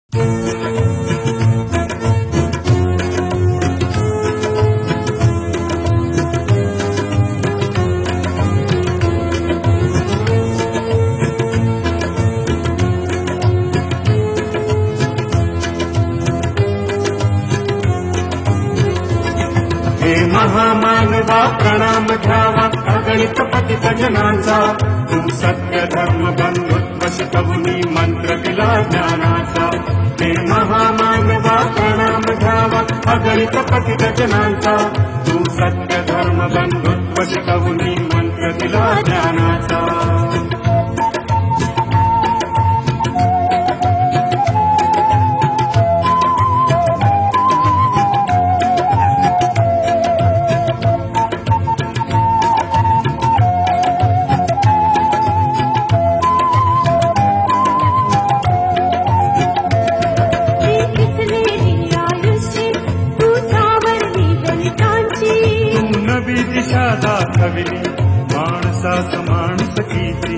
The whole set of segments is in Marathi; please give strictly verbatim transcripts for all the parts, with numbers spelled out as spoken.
महामानवा प्रणाम घ्यावा अगणित पतित जनाचा, तू सत्य धर्म बंधुत्व शिकवणी मंत्र दिला ज्ञानाचा. हे महामानवा प्रणाम घ्यावा अगणित पतित जनाचा, तू सत्य धर्म बंधुत्व शिकवणी मंत्र दिला ज्ञानाचा. दिशा दाखविली माणसा समाणस कीची,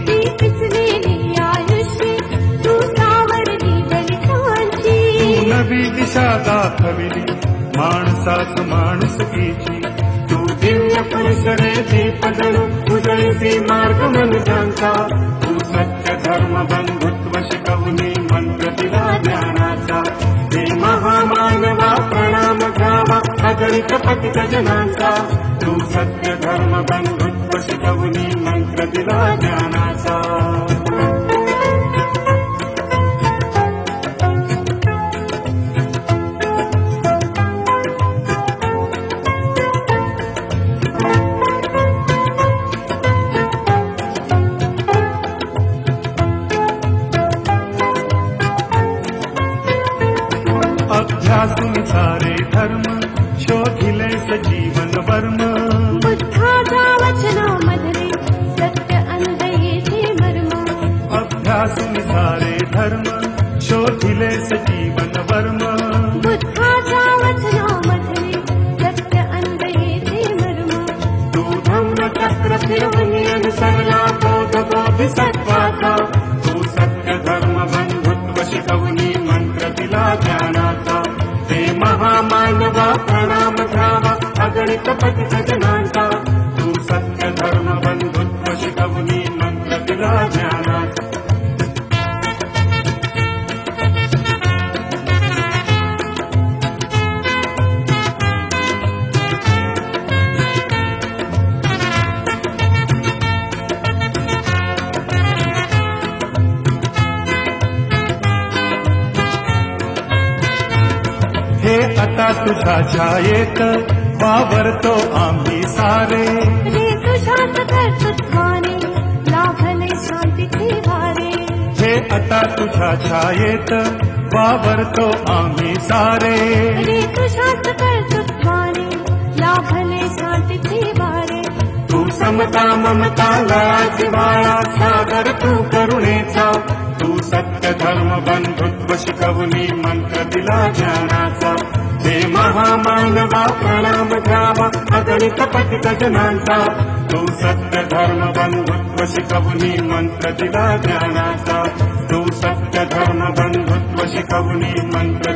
तू सावरली दलितांची. तू नवी दिशा दाखविली माणसा समाणस कीची, तू दिव्य पुरुष रे दीप जणू उजळीसी मार्ग मनुजांचा, तू सत्य धर्म बंधुत्व शिकवणी मंत्र दिला ज्ञानाचा. हे महामानवा प्रणाम घ्यावा अगणित पतित जनांचा, तू सत्य धर्म बंधुत्व शिकवणी मंत्र दिला ज्ञानाचा. अभ्यासून सारे धर्म शोधिले सजीवन वर्म, बुद्धाच्या वचनामध्ये सत्य अन्वयेचे मर्म. अभ्यासून सारे धर्म शोधिले सजीवन वर्म, बुद्धाच्या वचनामध्ये सत्य अन्वयेचे मर्म. तू धम्म चक्र फिरवणी अनुसरला बोध बोधिसत्वाचा, तू सत्य धर्म बंधुत्व शिकवणी मंत्र दिला ज्ञानाचा. हे महामानवा प्रणाम घ्यावा अगणित पतित जनांचा, तू सत्य धर्म बंधुत्व शिकवणी मंत्र दिला ज्ञानाचा. हे आता तुझ्या छायेत वावरतो आम्ही सारे, रे तुझ्याच कर्तृत्वाने लाभले शांतीचे वारे. हे आता तुझ्या छायेत वावरतो आम्ही सारे, रे तुझ्याच कर्तृत्वाने लाभले शांतीचे वारे. तू समता ममता लया जिव्हाळा सागर तू करुणेचा, तू सत्य धर्म बंधुत्व शिकवणी मंत्र दिला ज्ञानाचा. हे महामानवा प्रणाम घ्यावा अगणित पतित जनांचा, तू सत्य धर्म बंधुत्व शिकवणी मंत्र दिला ज्ञानाचा. तू सत्य धर्म बंधुत्व शिकवणी मंत्र